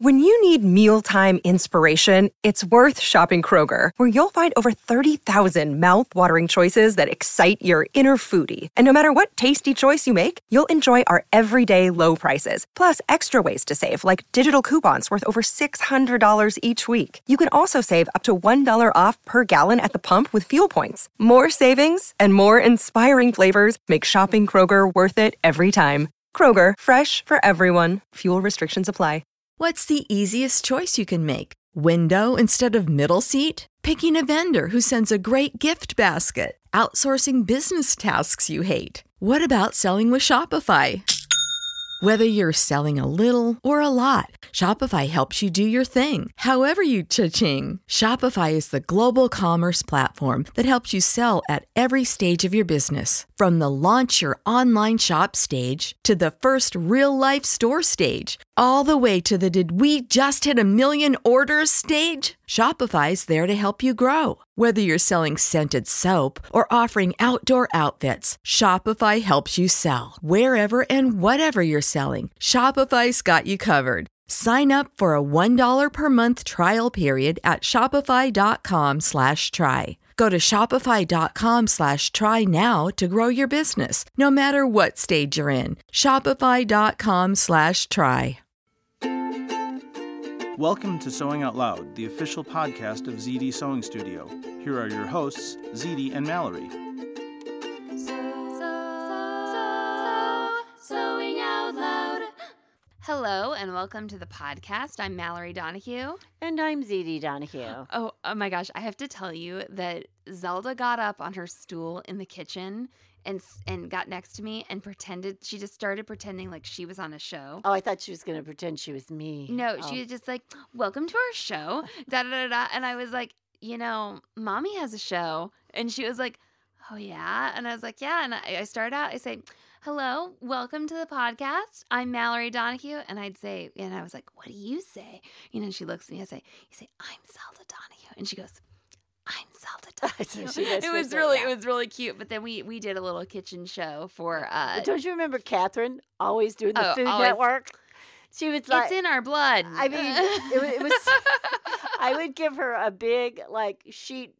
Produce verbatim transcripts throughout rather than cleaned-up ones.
When you need mealtime inspiration, it's worth shopping Kroger, where you'll find over thirty thousand mouth-watering choices that excite your inner foodie. And no matter what tasty choice you make, you'll enjoy our everyday low prices, plus extra ways to save, like digital coupons worth over six hundred dollars each week. You can also save up to one dollar off per gallon at the pump with fuel points. More savings and more inspiring flavors make shopping Kroger worth it every time. Kroger, fresh for everyone. Fuel restrictions apply. What's the easiest choice you can make? Window instead of middle seat? Picking a vendor who sends a great gift basket? Outsourcing business tasks you hate? What about selling with Shopify? Whether you're selling a little or a lot, Shopify helps you do your thing, however you cha-ching. Shopify is the global commerce platform that helps you sell at every stage of your business. From the launch your online shop stage to the first real-life store stage, all the way to the did we just hit a million orders stage. Shopify's there to help you grow. Whether you're selling scented soap or offering outdoor outfits, Shopify helps you sell. Wherever and whatever you're selling, Shopify's got you covered. Sign up for a one dollar per month trial period at shopify.com slash try. Go to shopify.com slash try now to grow your business, no matter what stage you're in. Shopify.com slash try. Welcome to Sewing Out Loud, the official podcast of Z D Sewing Studio. Here are your hosts, Z D and Mallory. Sewing Out Loud. Hello and welcome to the podcast. I'm Mallory Donahue. And I'm Z D Donahue. Oh, oh my gosh, I have to tell you that Zelda got up on her stool in the kitchen and and got next to me and pretended, she just started pretending like she was on a show. Oh, I thought she was going to pretend she was me. No, oh. she was just like, welcome to our show, da da da da. And I was like, you know, Mommy has a show. And she was like, oh yeah? And I was like, yeah. And I, I started out, I say, hello, welcome to the podcast. I'm Mallory Donahue. And I'd say, and I was like, what do you say? You know, and she looks at me, I say, you say, I'm Zelda Donahue. And she goes, I'm Zelda Donahue. It was really, it was really cute. But then we we did a little kitchen show for. Uh, Don't you remember Catherine always doing the oh, Food always. Network? She was like, it's in our blood. I mean, it, it was. I would give her a big like sheet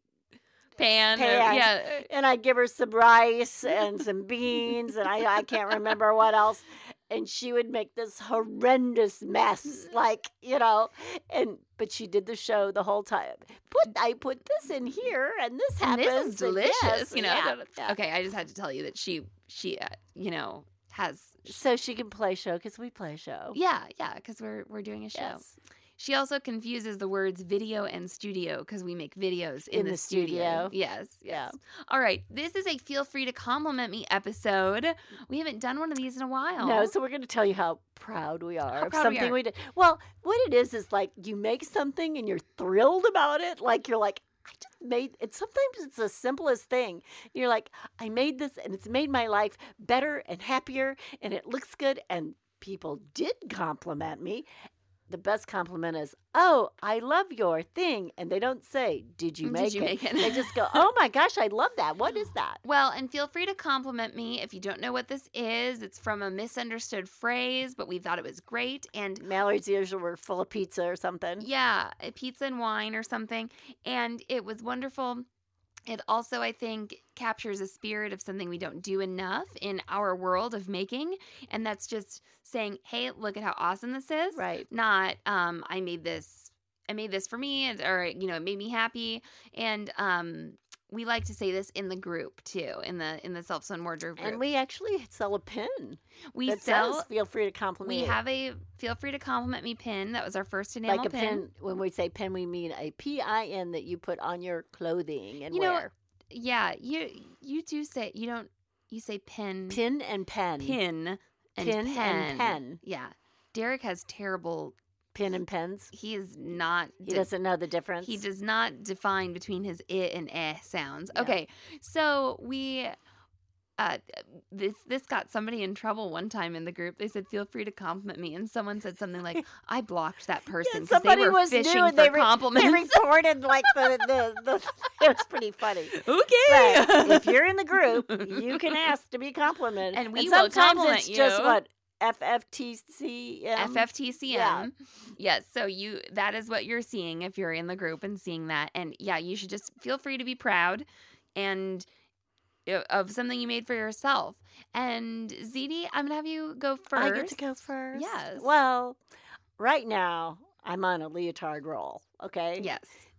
pan, pan or, yeah, and I'd give her some rice and some beans, and I I can't remember what else. And she would make this horrendous mess, like, you know, and but she did the show the whole time. Put I put this in here, and this happens. And this is delicious, yes, you know. yeah, yeah. Okay, I just had to tell you that she, she, uh, you know, has. So she can play show because we play show. Yeah, yeah, because we're we're doing a show. Yes. She also confuses the words video and studio because we make videos in, In the, the studio. studio. Yes, yes. Yeah. All right, this is a Feel Free to Compliment Me episode. We haven't done one of these in a while. No, so we're going to tell you how proud we are How of proud we something are. we did. Well, what it is is like you make something and you're thrilled about it. Like you're like, I just made it. Sometimes it's the simplest thing. You're like, I made this and it's made my life better and happier and it looks good. And people did compliment me. The best compliment is, oh, I love your thing. And they don't say, did you make Did you it? make it? They just go, oh my gosh, I love that. What is that? Well, and feel free to compliment me if you don't know what this is. It's from a misunderstood phrase, but we thought it was great. And Mallory's ears were full of pizza or something. yeah, a pizza and wine or something. And it was wonderful. It also, I think, captures a spirit of something we don't do enough in our world of making. And that's just saying, hey, look at how awesome this is. Right. Not, um, I made this, I made this for me, and, or, you know, it made me happy. And um, we like to say this in the group, too, in the in the Self-Sewn Wardrobe group. And we actually sell a pin. we that sell, says, feel free to compliment we me. have a Feel Free to Compliment Me pin. That was our first enamel like a pin. pin. When we say pin, we mean a P I N that you put on your clothing and You know, wear. Yeah, you you do say, you don't, you say pin. Pin and pen. Pin and Pin and pen. pen. Yeah. Derek has terrible, Pin and pens. he is not. He de- doesn't know the difference. He does not define between his I and eh sounds. Yeah. Okay, so we, uh, this this got somebody in trouble one time in the group. They said, "Feel free to compliment me," and someone said something like, "I blocked that person Yeah, because somebody they were was fishing new for and they, re- compliments." they reported like the, the, the it was pretty funny. Okay, But if you're in the group, you can ask to be complimented. And we will sometimes compliment it's just you. what F F T C M. F F T C M. Yeah. Yes. So you that is what you're seeing if you're in the group and seeing that. And yeah, you should just feel free to be proud and uh, of something you made for yourself. And Z D, I'm gonna have you go first. I get to go first? Yes. Well, right now I'm on a leotard roll, okay? Yes.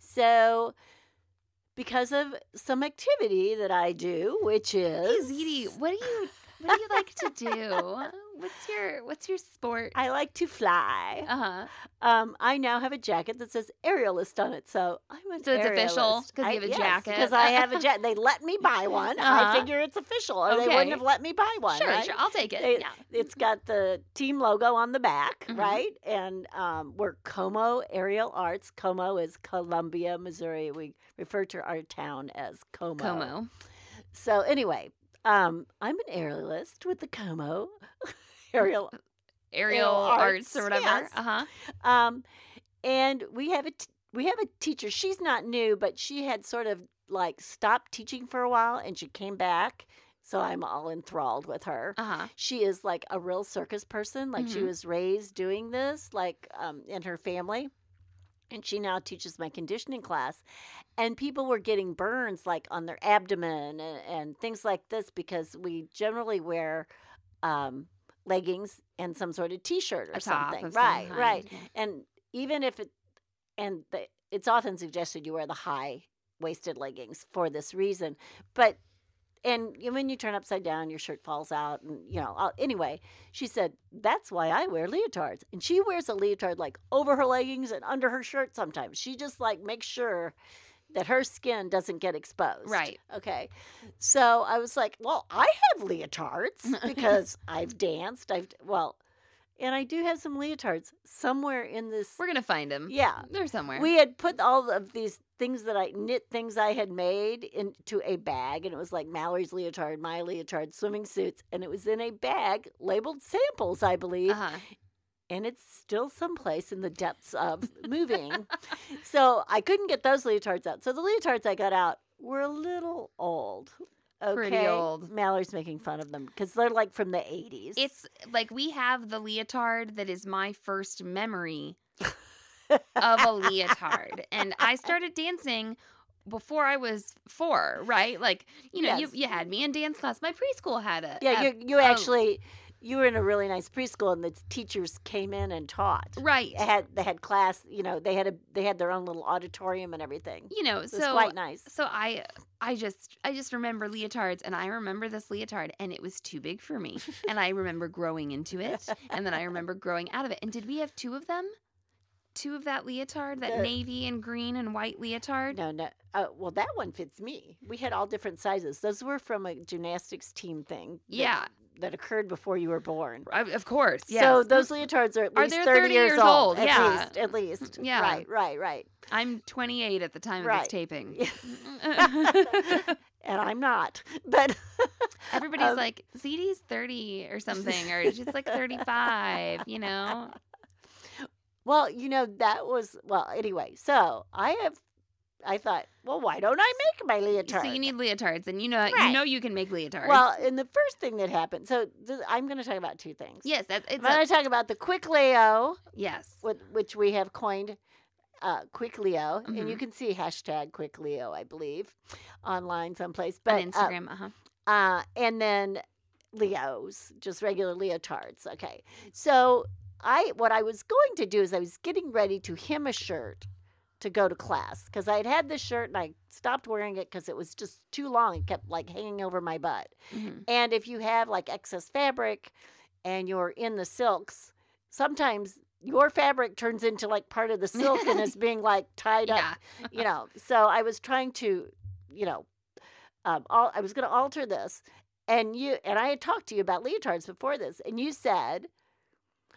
So because of some activity that I do, which Hey is Z D, what do you what do you like to do? What's your what's your sport? I like to fly. Uh-huh. Um, I now have a jacket that says aerialist on it, so I'm an So it's official aerialist. 'cause you I- have a yes, jacket? because I have a jacket. They let me buy one. Uh-huh. I figure it's official, or they Okay. wouldn't have let me buy one. Sure, right? sure. I'll take it. They- yeah. It's got the team logo on the back, Mhm. right? And um, we're Como Aerial Arts. Como is Columbia, Missouri. We refer to our town as Como. Como. So anyway, um, I'm an aerialist with the Como Aerial. Aerial arts, arts, or whatever. yes. Uh-huh. Um, and we have a t- we have a teacher. She's not new, but she had sort of like stopped teaching for a while, and she came back. So I'm all enthralled with her. Uh-huh. She is like a real circus person. Like she Mhm. was raised doing this, like um, in her family. And she now teaches my conditioning class. And people were getting burns like on their abdomen and, and things like this because we generally wear um, leggings and some sort of T-shirt or A top something. of some Right, kind, right. yeah. And even if it, and the, it's often suggested you wear the high-waisted leggings for this reason. But and when you turn upside down, your shirt falls out. And, you know, uh, anyway, she said, that's why I wear leotards. And she wears a leotard like over her leggings and under her shirt sometimes. She just like makes sure that her skin doesn't get exposed. Right. Okay. So I was like, well, I have leotards because I've danced. I've, well, and I do have some leotards somewhere in this. We're going to find him. Yeah. They're somewhere. We had put all of these things that I knit things I had made into a bag, and it was like Mallory's leotard, my leotard, swimming suits, and it was in a bag labeled samples, I believe, Uh-huh. and it's still someplace in the depths of moving. So I couldn't get those leotards out. So the leotards I got out were a little old. Okay? Pretty old. Mallory's making fun of them because they're like from the eighties. It's like we have the leotard that is my first memory of a leotard. And I started dancing before I was four, right? Like, you know, you, Yes. you had me in dance class. My preschool had a. yeah, a- you, you a- actually, you were in a really nice preschool, and the teachers came in and taught. Right. They had they had class, you know, they had a they had their own little auditorium and everything. You know, It was so quite nice. so I I just I just remember leotards, and I remember this leotard, and it was too big for me. And I remember growing into it, and then I remember growing out of it. And did we have two of them? Two of that leotard, that The- navy and green and white leotard? No, no. Uh, well, that one fits me. We had all different sizes. Those were from a gymnastics team thing. that- Yeah. That occurred before you were born. I- Of course, yes. So those leotards are at Are least they thirty, thirty years, years old. old? At Yeah. least, at least. Yeah. Right, right, right. I'm twenty-eight at the time of Right. this taping. And I'm not. But Everybody's Um, like, Z D's thirty or something, or she's like thirty-five, you know? well, you know, that was well, anyway. So I have I thought, well, why don't I make my leotard? So you need leotards, and you know you Right. know you can make leotards. Well, and the first thing that happened, so th- I'm going to talk about two things. yes, that, I'm it's going a, to talk about the Quick Leo, yes. with, which we have coined uh, Quick Leo, and you Mhm. can see hashtag Quick Leo, I believe, online someplace. But On Instagram, uh-huh. Uh, uh, and then Leos, just regular leotards. Okay, so I what I was going to do is I was getting ready to hem a shirt to go to class because I had had this shirt and I stopped wearing it because it was just too long. It kept like hanging over my butt. Mhm. And if you have like excess fabric and you're in the silks, sometimes your fabric turns into like part of the silk and is being like tied up, Yeah. you know. So I was trying to, you know, um, all, I was going to alter this. And you and I had talked to you about leotards before this, and you said,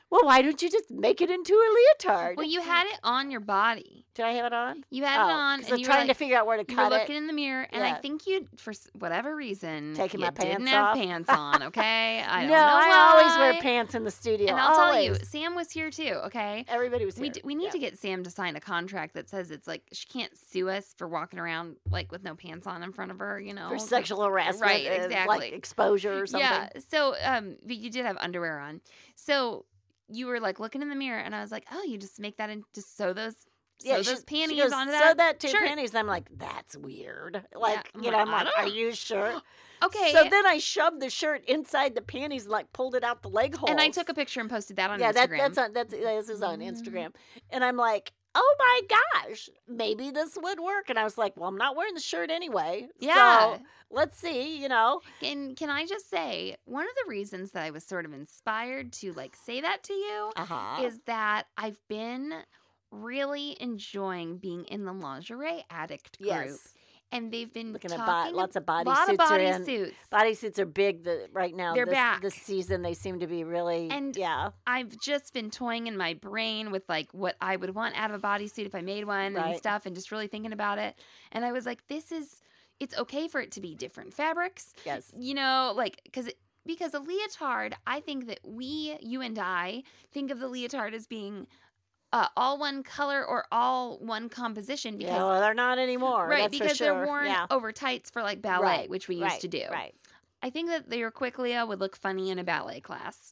Well, why don't you just make it into a leotard? Well, you had it on your body. Did I have it on? You had oh, it on, 'cause and I'm you trying were like, to figure out where to you were cut looking it. in the mirror, and I Yeah. think you, for s- whatever reason, Taking you my pants didn't have off. pants on. Okay, I don't no, know I why. always wear pants in the studio. And I'll tell you, always. Sam was here too. Okay, Everybody was here. we d- we need yeah. to get Sam to sign a contract that says it's like she can't sue us for walking around like with no pants on in front of her. You know, for sexual harassment, right? and, Exactly. like exposure or something. Yeah. So, um, but you did have underwear on. So you were like looking in the mirror, and I was like, "Oh, you just make that and just sew those, sew Yeah, those she, she panties goes, onto sew that, that two shirt." panties. And I'm like, that's weird. Like, I'm you know, like, I'm I like, don't- are you sure? Okay. So then I shoved the shirt inside the panties and like pulled it out the leg holes. and I took a picture and posted that on yeah, that, Instagram. that's on that's this is on Mm. Instagram, and I'm like, oh my gosh, maybe this would work. And I was like, well, I'm not wearing the shirt anyway. Yeah. So let's see, you know. And can I just say, one of the reasons that I was sort of inspired to like say that to you Uh huh. is that I've been really enjoying being in the lingerie addict group. Yes. And they've been Looking at talking bo- lots of body lot suits of are body in. suits. Bodysuits are big the, right now. They're this, back. This season, they seem to be really. And yeah. I've just been toying in my brain with like what I would want out of a bodysuit if I made one and Right. stuff, and just really thinking about it. And I was like, this is, it's okay for it to be different fabrics. Yes. You know, like, because because a leotard, I think that we, you and I, think of the leotard as being uh, all one color or all one composition because Yeah, well, they're not anymore. right that's for because sure. they're worn yeah. over tights for like ballet, Right, which we right, used to do. Right. I think that your quick Leo would look funny in a ballet class.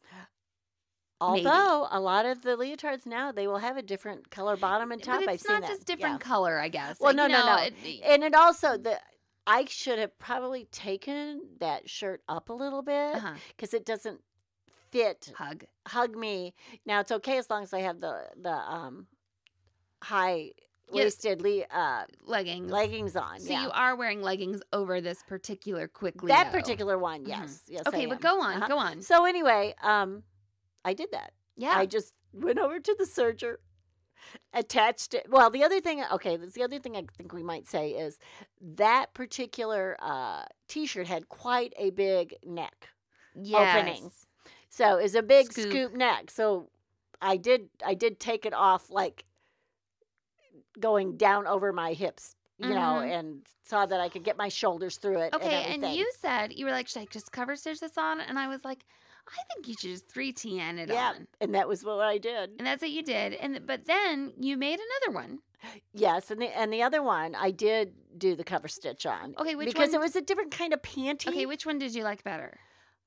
Maybe. Although a lot of the leotards now they will have a different color bottom and top. But I've it's seen not that. just different Yeah. color, I guess. Well, Like, no, you no, know, no. it- And it also the I should have probably taken that shirt up a little bit uh-huh. because it doesn't fit. Hug. Hug me. Now it's okay as long as I have the the um high waisted le- uh, Leggings. leggings on. So yeah. you are wearing leggings over this particular quick Leo. That particular one, Mhm. yes, yes. Okay, I but am. go on, Uh-huh. go on. So anyway, um, I did that. Yeah. I just went over to the serger, attached it. Well, the other thing, okay, that's the other thing I think we might say is that particular uh, T-shirt had quite a big neck, yes. opening. so it's a big Scoop. scoop. neck. So I did, I did take it off like going down over my hips, you know, Mhm. and saw that I could get my shoulders through it. Okay, and, and everything. you said, you were like, should I just cover stitch this on? And I was like, I think you should just three T N it yeah, on. and that was what I did. And that's what you did. And But then you made another one. Yes, and the and the other one I did do the cover stitch on. Okay, which because one? it was a different kind of panty. Okay, which one did you like better?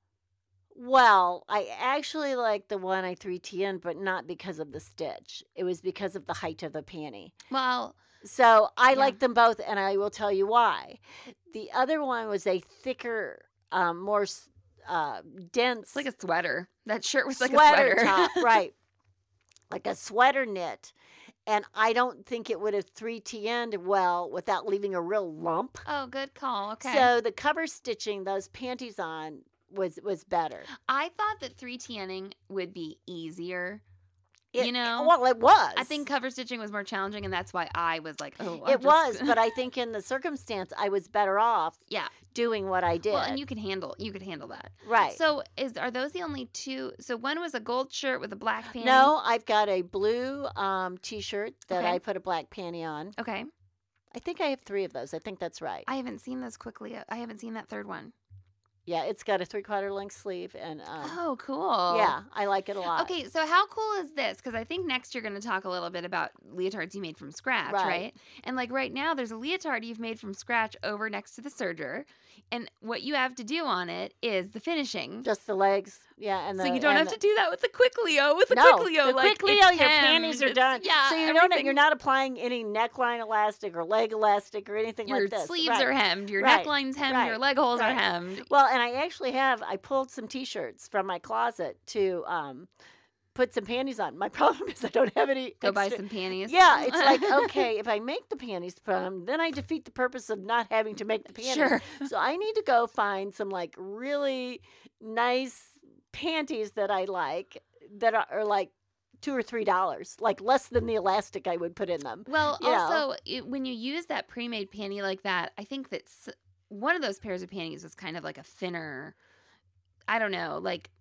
Well, I actually like the one I three T N, but not because of the stitch. It was because of the height of the panty. Well, So I Yeah. like them both, and I will tell you why. The other one was a thicker, um, more s- uh, dense, it's like a sweater. That shirt was like sweater a sweater. top, right? Like a sweater knit. And I don't think it would have three T N'd well without leaving a real lump. Oh, good call. Okay. So the cover stitching those panties on was was better. I thought that three T N'ing would be easier. It- You know, well, it was. I think cover stitching was more challenging, and that's why I was like, oh, I'll it just- was, but I think in the circumstance, I was better off yeah. doing what I did. Well, and you could handle you could handle that. right? So, is are those the only two? So one was a gold shirt with a black panty. no, I've got a blue um, T-shirt that Okay. I put a black panty on. Okay. I think I have three of those. I think that's right. I haven't seen those quickly. I haven't seen that third one. yeah, it's got a three-quarter length sleeve, and um, Oh, cool. yeah, I like it a lot. Okay, so how cool is this? Because I think next you're going to talk a little bit about leotards you made from scratch, right. Right. And like right now, there's a leotard you've made from scratch over next to the serger, and what you have to do on it is the finishing. Just the legs, yeah, and so the, you don't and have the, to do that with the quick Leo. With the no, quick Leo, the like quick Leo, it's your hemmed, panties are it's- done. Yeah, so you don't. everything- You're not applying any neckline elastic or leg elastic or anything Your like this. sleeves right. are hemmed, your Right. neckline's hemmed, Right. your leg holes are Right. hemmed. Well, and I actually have. I pulled some T-shirts from my closet to um, put some panties on. My problem is I don't have any. Go buy extra- some panties. Yeah, it's like okay, if I make the panties to put on, then I defeat the purpose of not having to make the panties. Sure. So I need to go find some like really nice panties that I like that are, are like two or three dollars, like less than the elastic I would put in them. Well, you know. also, it, when you use that pre-made panty like that, I think that s- one of those pairs of panties was kind of like a thinner, I don't know, like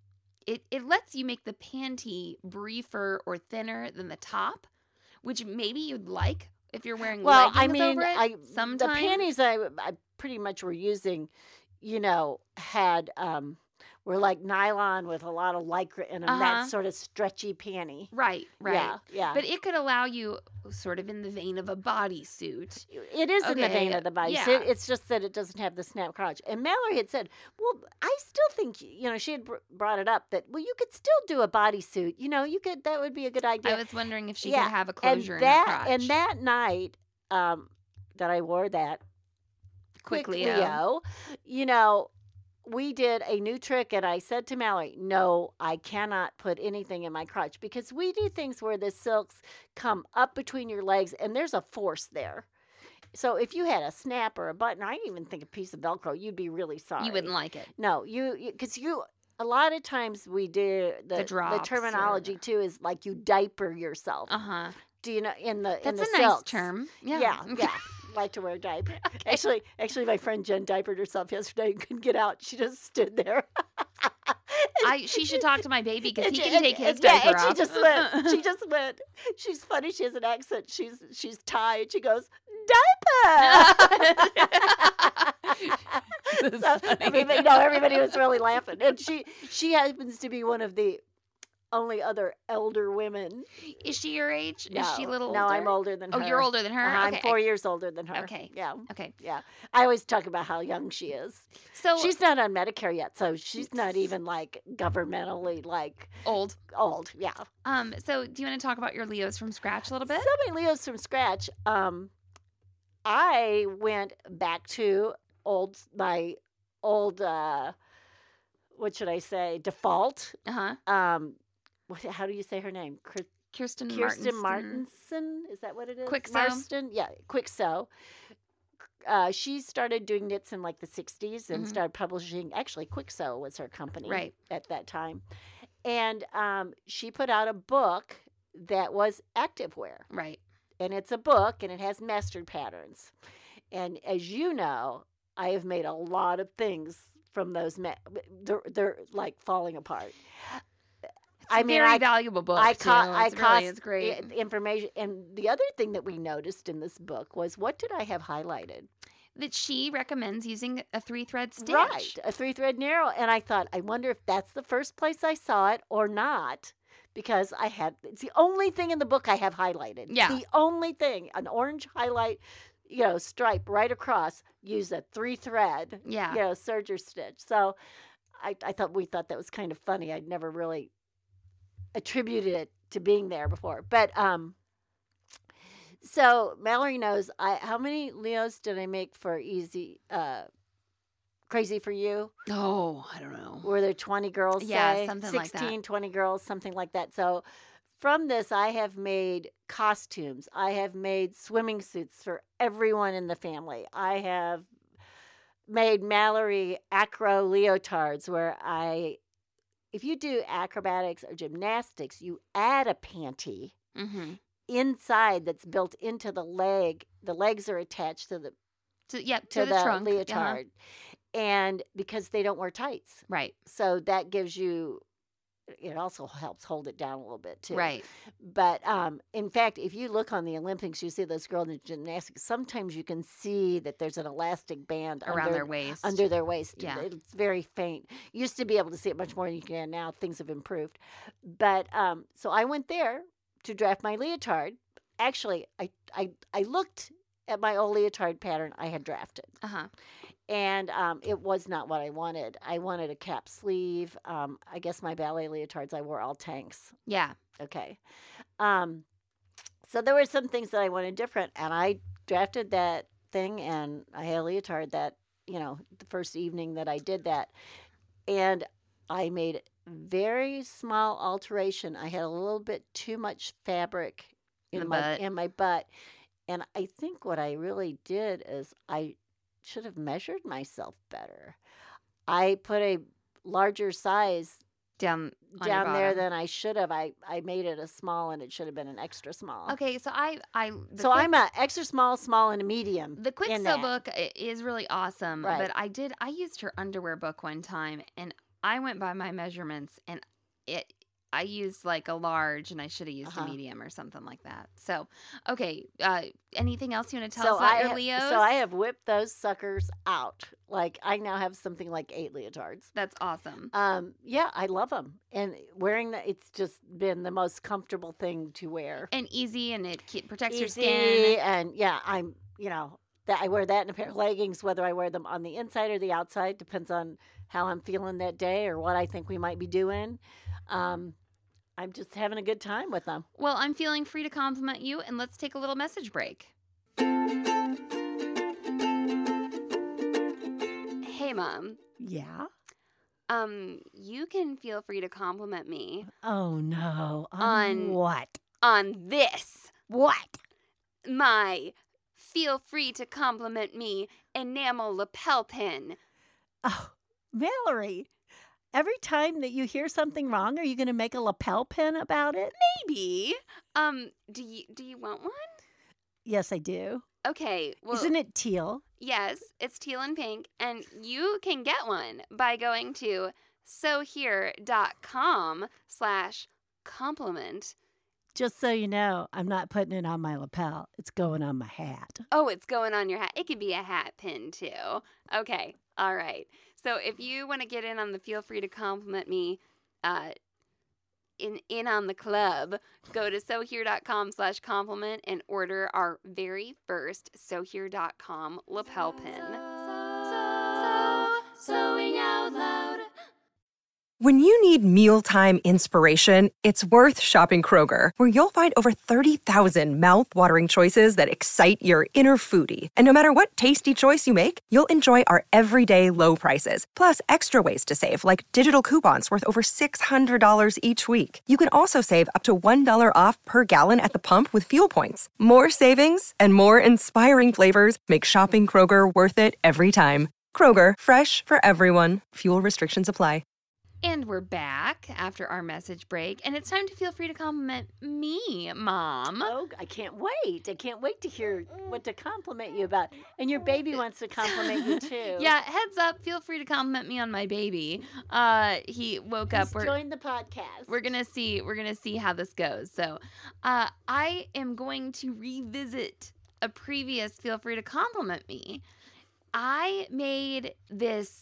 it, it lets you make the panty briefer or thinner than the top, which maybe you'd like if you're wearing Well, leggings I mean, over it. I Sometimes the panties I, I pretty much were using, you know, had um, were like nylon with a lot of lycra in them. Uh-huh. That sort of stretchy panty. Right, right. Yeah, yeah. But it could allow you sort of in the vein of a bodysuit. It is in the Okay, vein of the body. yeah. It- It's just that it doesn't have the snap crotch. And Mallory had said, well, I still think, you know, she had br- brought it up that, well, you could still do a bodysuit. You know, you could, that would be a good idea. I was wondering if she Yeah, could have a closure and in that, her crotch. And that night um, that I wore that, Quick Quick Leo. Leo, you know, we did a new trick, and I said to Mallory, no, I cannot put anything in my crotch, because we do things where the silks come up between your legs, and there's a force there. So if you had a snap or a button, I even think a piece of Velcro, you'd be really sorry. You wouldn't like it. No, you, because you, a lot of times we do, the, The drops terminology or- too is like you diaper yourself. Uh-huh. Do you know, in the, in That's the a nice silks. term. Yeah. Yeah, yeah. Like to wear a diaper. Actually, actually, my friend Jen diapered herself yesterday and couldn't get out. She just stood there. I she should talk to my baby because And he she- can and- take his and- yeah, diaper and off. she just went. She just went. She's funny. She has an accent. She's she's Thai, and she goes diaper. That's So funny. everybody, no, everybody was really laughing, and she she happens to be one of the only other elder women. Is she your age? No, Is she a little older? no, I'm older than Oh, her. you're older than her? Uh-huh, Okay. I'm four years older than her. Okay. Yeah. Okay. Yeah. I always talk about how young she is. So She's not on Medicare yet, so she's not even like governmentally like old. old. Yeah. Um. So do you want to talk about your Leos from scratch a little bit? So many Leos from scratch. Um, I went back to old my old uh, what should I say default. Uh huh. Um, what, how do you say her name? Chris, Kirsten, Kirsten Martinson. Martinson. Is that what it is? Quick Sew? Marston? Yeah, Quick Sew. Uh, she started doing knits in like the sixties and Mhm. started publishing. Actually, Quick Sew was her company Right. at that time. And um, she put out a book that was activewear. Right. And it's a book, and it has mastered patterns. And as you know, I have made a lot of things from those. Ma- they're, they're like falling apart. It's I a mean, very I valuable book. I too. caught. I It's cost really, it's great. i- information. And the other thing that we noticed in this book was, what did I have highlighted? That she recommends using a three thread stitch. Right, a three thread narrow. And I thought, I wonder if that's the first place I saw it or not, because I had. It's the only thing in the book I have highlighted. Yeah. The only thing, an orange highlight, you know, stripe right across. Use a three thread. Yeah. You know, serger stitch. So, I, I thought we thought that was kind of funny. I'd never really attributed it to being there before, but um. So Mallory knows I how many Leos did I make for easy uh Crazy for You? Oh, I don't know. Were there twenty girls? Yeah, say? something like that. sixteen, twenty girls, something like that. So from this, I have made costumes. I have made swimming suits for everyone in the family. I have made Mallory acro leotards where I, if you do acrobatics or gymnastics, you add a panty Mm-hmm. inside that's built into the leg. The legs are attached to the To, yeah, to, to, the, the, trunk. Uh-huh. leotard, and because they don't wear tights, Right. so that gives you. It also helps hold it down a little bit too. Right. But um, in fact, if you look on the Olympics, you see those girls in gymnastics. Sometimes you can see that there's an elastic band Around under, their waist. under their waist. Yeah. It's very faint. You used to be able to see it much more than you can now. Things have improved. But um, so I went there to draft my leotard. Actually, I, I, I looked at my old leotard pattern I had drafted. Uh-huh. And um, it was not what I wanted. I wanted a cap sleeve. Um, I guess my ballet leotards, I wore all tanks. Yeah. Okay. Um, so there were some things that I wanted different, and I drafted that thing, and I had a leotard that, you know, the first evening that I did that. And I made very small alteration. I had a little bit too much fabric in The my butt. in my butt. And I think what I really did is I should have measured myself better. I put a larger size Down on your down there bottom. than I should have. I, I made it a small, and it should have been an extra small. Okay, so I I the So quick, I'm a extra small, small, and a medium. the quick in sew that. book i- is really awesome, Right. but I did I used her underwear book one time and I went by my measurements and it I used like a large, and I should have used Uh-huh. a medium or something like that. So, okay. Uh, anything else you want to tell So us about I your ha- Leos? so I have whipped those suckers out. Like I now have something like eight leotards. That's awesome. Um, yeah, I love them, and wearing that, it's just been the most comfortable thing to wear. And easy, and it ke- protects your Easy, skin. and yeah, I'm you know that I wear that in a pair of leggings, whether I wear them on the inside or the outside, depends on how I'm feeling that day or what I think we might be doing. Um, I'm just having a good time with them. Well, I'm feeling free to compliment you, and let's take a little message break. Hey, Mom. Yeah. Um, you can feel free to compliment me Oh no. On, On- what? on this. What? My feel free to compliment me enamel lapel pin. Oh, Mallory. Every time that you hear something wrong, are you going to make a lapel pin about it? Maybe. Um, do you do you want one? Yes, I do. Okay. Well, Isn't it teal? yes, it's teal and pink, and you can get one by going to sewhere.com slash compliment. Just so you know, I'm not putting it on my lapel. It's going on my hat. Oh, it's going on your hat. It could be a hat pin, too. Okay. All right. So if you want to get in on the feel free to compliment me uh, in in on the club, go to sewhere.com slash compliment and order our very first sewhere dot com lapel pin. Sewing out loud. When you need mealtime inspiration, it's worth shopping Kroger, where you'll find over thirty thousand mouth-watering choices that excite your inner foodie. And no matter what tasty choice you make, you'll enjoy our everyday low prices, plus extra ways to save, like digital coupons worth over six hundred dollars each week. You can also save up to one dollar off per gallon at the pump with fuel points. More savings and more inspiring flavors make shopping Kroger worth it every time. Kroger, fresh for everyone. Fuel restrictions apply. And we're back after our message break, and it's time to feel free to compliment me, Mom. Oh, I can't wait. I can't wait to hear what to compliment you about. And your baby wants to compliment you too. Yeah, heads up, feel free to compliment me on my baby. Uh, he woke up. He's We're, joined the podcast. we're gonna see. We're gonna see how this goes. So, uh, I am going to revisit a previous feel free to compliment me. I made this.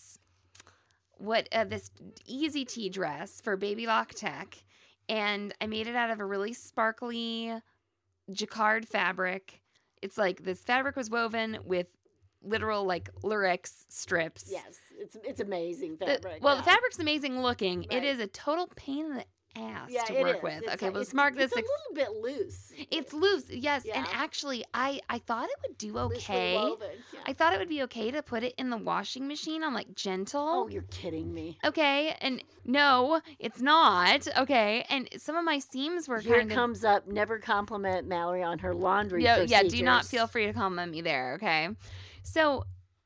What uh, this easy tea dress for Baby Lock Tech, and I made it out of a really sparkly jacquard fabric. It's like this fabric was woven with literal like Lurex strips. Yes, it's it's amazing The- fabric. well, yeah. the fabric's amazing looking. It Right. is a total pain in the ass yeah, to it work is. with. It's Okay, a- let's it's, mark it's this. a ex- little bit loose. It's loose, yes, and Yeah. actually, I I thought it would do Loosely okay. woven, yeah. I thought it would be okay to put it in the washing machine on like gentle. Oh, you're kidding me. Okay, and no, it's not. Okay, and some of my seams were Here kind comes up. Never compliment Mallory on her laundry of. Yeah, yeah. Do not procedures. feel free to compliment me there. Okay, so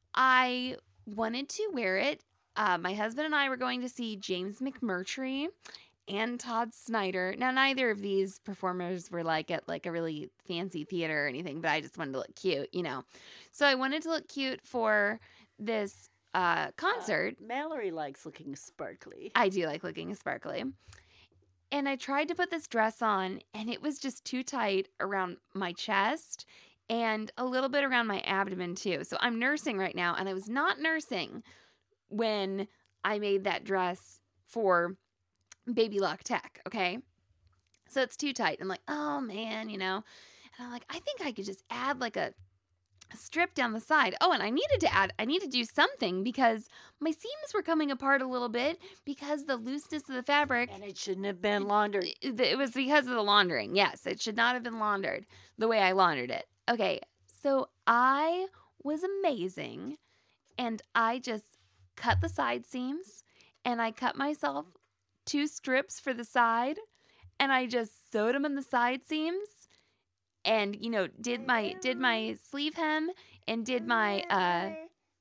I wanted to wear it. Uh, my husband and I were going to see James McMurtry and Todd Snyder. Now, neither of these performers were like at like a really fancy theater or anything, but I just wanted to look cute, you know. So I wanted to look cute for this uh, concert. Uh, Mallory likes looking sparkly. I do like looking sparkly. And I tried to put this dress on, and it was just too tight around my chest and a little bit around my abdomen, too. So I'm nursing right now, and I was not nursing when I made that dress for Baby Lock Tech, okay? So it's too tight. I'm like, oh, man, you know. And I'm like, I think I could just add like a strip down the side. Oh, and I needed to add, I need to do something because my seams were coming apart a little bit because the looseness of the fabric. And it shouldn't have been laundered. It it was because of the laundering. Yes, it should not have been laundered the way I laundered it. Okay, so I was amazing, and I just cut the side seams, and I cut myself two strips for the side, and I just sewed them in the side seams. And, you know, did my did my sleeve hem and did my uh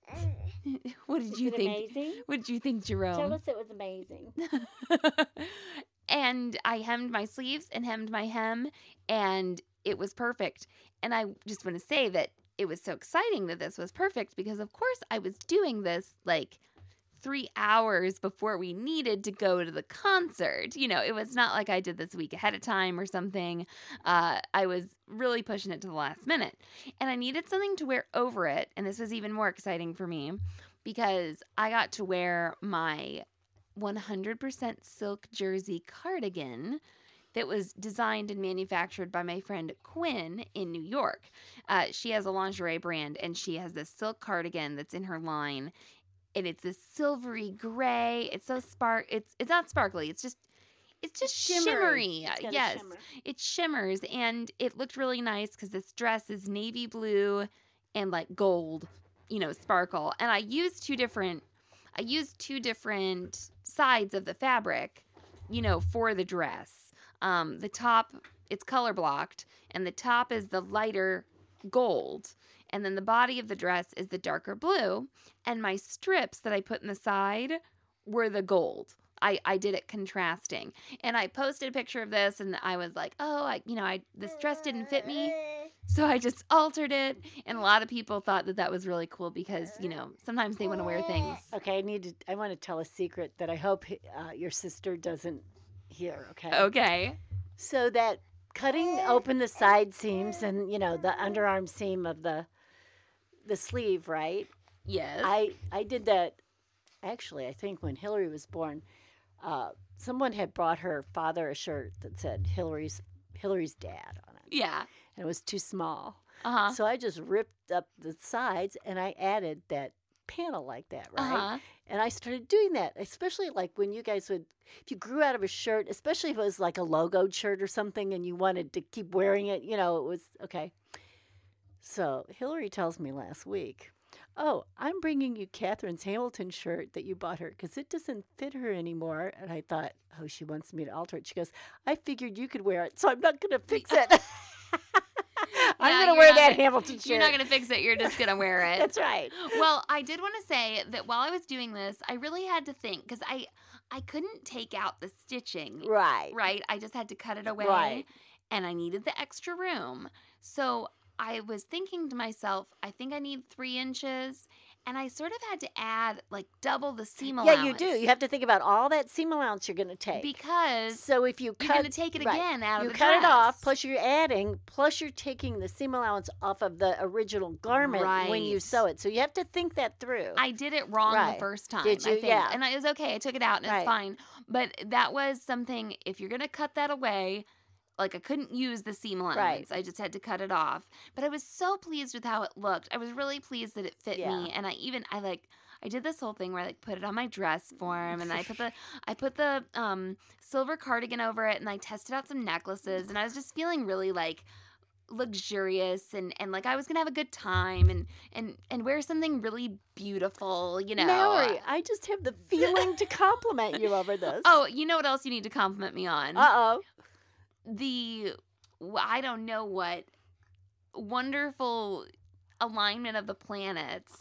what did Was you it think? amazing? What did you think, Jerome? Tell us it was amazing. And I hemmed my sleeves and hemmed my hem, and it was perfect. And I just want to say that it was so exciting that this was perfect because, of course, I was doing this like three hours before we needed to go to the concert. You know, it was not like I did this a week ahead of time or something. Uh, I was really pushing it to the last minute. And I needed something to wear over it. And this was even more exciting for me because I got to wear my one hundred percent silk jersey cardigan that was designed and manufactured by my friend Quinn in New York. Uh, she has a lingerie brand, and she has this silk cardigan that's in her line. And it's this silvery gray. It's so spark. It's it's not sparkly. It's just it's just Shimmery. shimmery. It's got a Yes, shimmer. it shimmers, and it looked really nice because this dress is navy blue and like gold, you know, sparkle. And I used two different. I used two different sides of the fabric, you know, for the dress. Um, the top, it's color blocked, and the top is the lighter gold. And then the body of the dress is the darker blue. And my strips that I put in the side were the gold. I, I did it contrasting. And I posted a picture of this, and I was like, oh, I, you know, I this dress didn't fit me. So I just altered it. And a lot of people thought that that was really cool because, you know, sometimes they want to wear things. Okay, I need to. I want to tell a secret that I hope uh, your sister doesn't hear. Okay. Okay. So that cutting open the side seams and you know the underarm seam of the the sleeve, right? Yes. I I did that. Actually, I think when Hillary was born, uh, someone had brought her father a shirt that said Hillary's Hillary's dad on it, yeah. and it was too small. Uh-huh. So I just ripped up the sides and I added that panel like that, right? Uh-huh. And I started doing that, especially like when you guys would, if you grew out of a shirt, especially if it was like a logoed shirt or something and you wanted to keep wearing it, you know, it was okay. So Hillary tells me last week, oh, I'm bringing you Catherine's Hamilton shirt that you bought her because it doesn't fit her anymore. And I thought, oh, she wants me to alter it. She goes, I figured you could wear it, so I'm not going to fix it. I'm Yeah, going to you're wear not that gonna- Hamilton shirt. You're not going to fix it. You're just going to wear it. That's right. Well, I did want to say that while I was doing this, I really had to think because I, I couldn't take out the stitching. Right. Right. I just had to cut it away. Right. And I needed the extra room. So I was thinking to myself, I think I need three inches. And I sort of had to add like double the seam allowance. Yeah, you do. You have to think about all that seam allowance you're going to take. Because so if you cut, you're going to take it right, again out you of the cut it off, dress. plus you're adding, plus you're taking the seam allowance off of the original garment when you Right. sew it. So you have to think that through. I did it wrong Right. the first time. Did you? I think. Yeah. And I- it was okay. I took it out and Right. it's fine. But that was something, if you're going to cut that away, like I couldn't use the seam allowance. Right. I just had to cut it off. But I was so pleased with how it looked. I was really pleased that it fit Yeah. me. And I even, I like, I did this whole thing where I like put it on my dress form and I put the, I put the um, silver cardigan over it and I tested out some necklaces and I was just feeling really like luxurious and, and like I was gonna have a good time and, and, and wear something really beautiful, you know. Mallory, I just have the feeling to compliment you over this. Oh, you know what else you need to compliment me on? Uh-oh. The, I don't know what, wonderful alignment of the planets.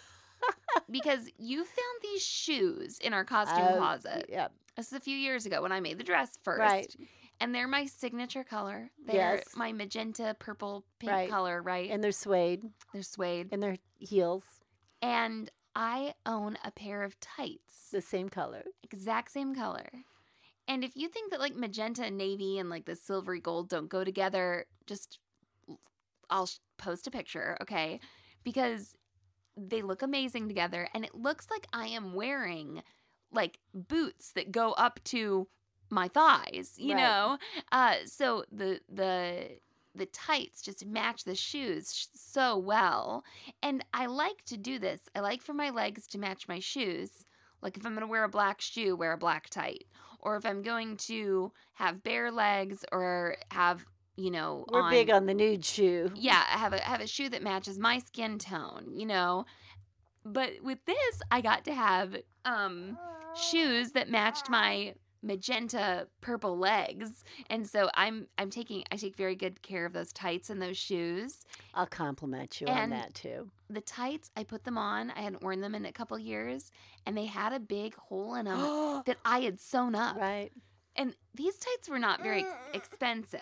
Because you found these shoes in our costume Oh, closet. Yeah. This is a few years ago when I made the dress first. Right. And they're my signature color. They're Yes. my magenta, purple, pink Right. color, right? And they're suede they're suede. and they're heels, And I own a pair of tights. the same color. Exact same color. And if you think that like magenta and navy and like the silvery gold don't go together, just I'll sh- post a picture, okay? Because they look amazing together and it looks like I am wearing like boots that go up to my thighs, you Right. know? Uh so the the the tights just match the shoes sh- so well. And I like to do this. I like for my legs to match my shoes. Like if I'm going to wear a black shoe, wear a black tight. Or if I'm going to have bare legs or have, you know, We're on, big on the nude shoe. yeah, I have a have a shoe that matches my skin tone, you know. But with this, I got to have um shoes that matched my magenta purple legs. And so I'm I'm taking I take very good care of those tights and those shoes. I'll compliment you on And- that too. The tights, I put them on. I hadn't worn them in a couple years, and they had a big hole in them that I had sewn up. Right. And these tights were not very ex- expensive.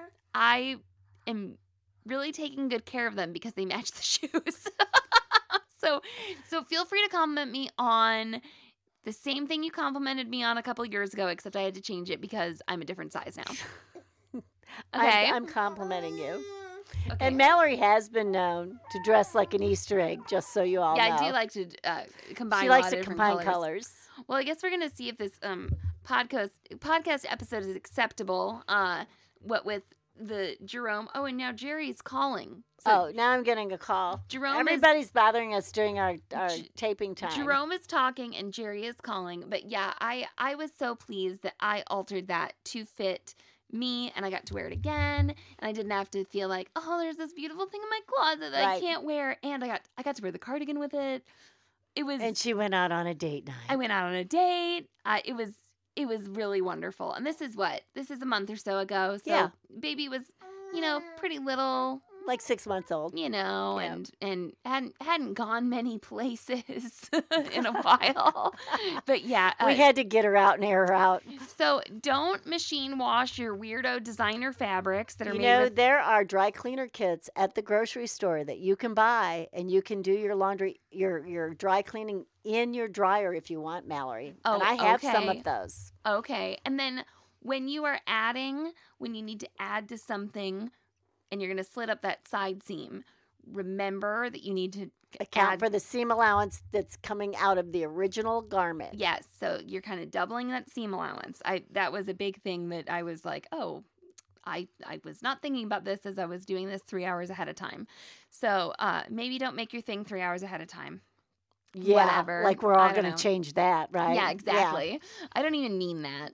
I am really taking good care of them because they match the shoes. so, so feel free to compliment me on The same thing you complimented me on a couple years ago, except I had to change it because I'm a different size now. Okay. I'm, I'm complimenting you. Okay. And Mallory has been known to dress like an Easter egg, just so you all yeah, know. I do like to uh, combine She a likes lot to of different combine colors. colors. Well, I guess we're going to see if this um, podcast podcast episode is acceptable. Uh, what with the Jerome. Oh, and now Jerry's calling. So Oh, now I'm getting a call. Jerome is- Everybody's bothering us during our, our J- taping time. Jerome is talking and Jerry is calling. But yeah, I, I was so pleased that I altered that to fit me, and I got to wear it again, and I didn't have to feel like, oh, there's this beautiful thing in my closet that Right. I can't wear, and I got I got to wear the cardigan with it. It was And she went out on a date night. I went out on a date. Uh, it was it was really wonderful, and this is what this is a month or so ago. So Yeah. baby was, you know, pretty little. Like six months old. You know, Yeah. and and hadn't hadn't gone many places in a while, but yeah, We uh, had to get her out and air her out. so don't machine wash your weirdo designer fabrics that are You made know, with. there are dry cleaner kits at the grocery store that you can buy, and you can do your laundry, your your dry cleaning in your dryer if you want, Mallory. Oh, and I have some okay. of those. Okay, and then when you are adding, when you need to add to something, and you're going to slit up that side seam, remember that you need to Account add for the seam allowance that's coming out of the original garment. Yes, so you're kind of doubling that seam allowance. I that was a big thing that I was like, oh, I I was not thinking about this as I was doing this three hours ahead of time. So uh, maybe don't make your thing three hours ahead of time. Yeah, Whatever. like we're I all don't going to know. change that, right? Yeah, exactly. I don't even mean that.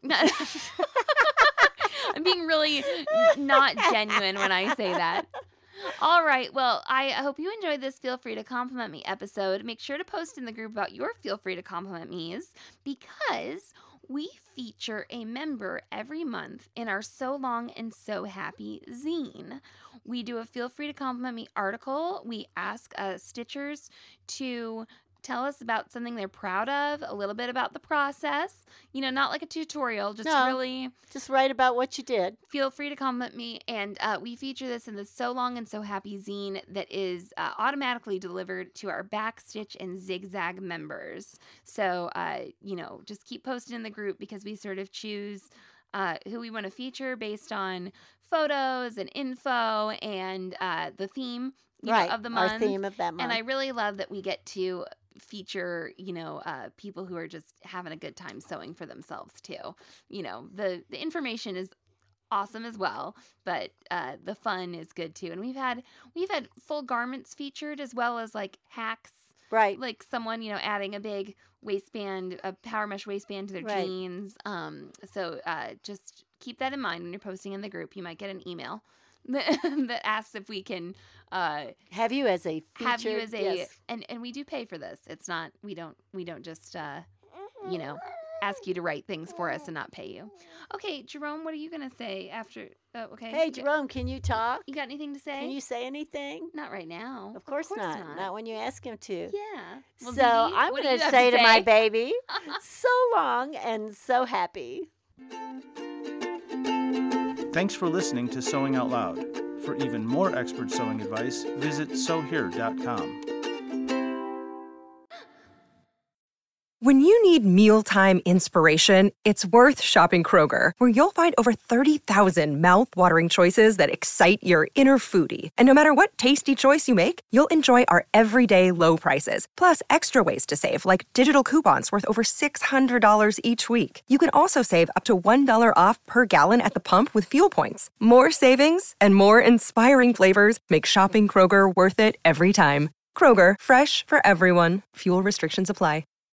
I'm being really not genuine when I say that. All right. Well, I hope you enjoyed this Feel Free to Compliment Me episode. Make sure to post in the group about your Feel Free to Compliment Me's, because we feature a member every month in our So Long and So Happy zine. We do a Feel Free to Compliment Me article. We ask uh, Stitchers to tell us about something they're proud of, a little bit about the process. You know, not like a tutorial, just No. really Just write about what you did. feel free to compliment me. And uh, we feature this in the So Long and So Happy zine that is uh, automatically delivered to our Backstitch and Zigzag members. So, uh, you know, just keep posting in the group, because we sort of choose uh, who we want to feature based on photos and info and uh, the theme you right. know, of the month. Our theme of that month. And I really love that we get to feature, you know, uh, people who are just having a good time sewing for themselves too. You know, the, the information is awesome as well, but uh, the fun is good too. And we've had we've had full garments featured, as well as like hacks, right. like someone, you know, adding a big waistband, a power mesh waistband to their Right. jeans. Um, so uh, just keep that in mind when you're posting in the group. You might get an email that, that asks if we can uh, have you as a featured. have you as a yes. and and we do pay for this. It's not we don't we don't just uh you know ask you to write things for us and not pay you. Okay, Jerome, what are you gonna say after? Uh, okay, Hey, You got- Jerome, can you talk? you got anything to say? Can you say anything? Not right now. Of course, not. not. not. when you ask him to. Yeah. Well, so Ziggy, I'm what do going you to have say to my say? baby, so long and so happy. Thanks for listening to Sewing Out Loud. For even more expert sewing advice, visit sew here dot com. When you need mealtime inspiration, it's worth shopping Kroger, where you'll find over thirty thousand mouth-watering choices that excite your inner foodie. And no matter what tasty choice you make, you'll enjoy our everyday low prices, plus extra ways to save, like digital coupons worth over six hundred dollars each week. You can also save up to one dollar off per gallon at the pump with fuel points. More savings and more inspiring flavors make shopping Kroger worth it every time. Kroger, fresh for everyone. Fuel restrictions apply.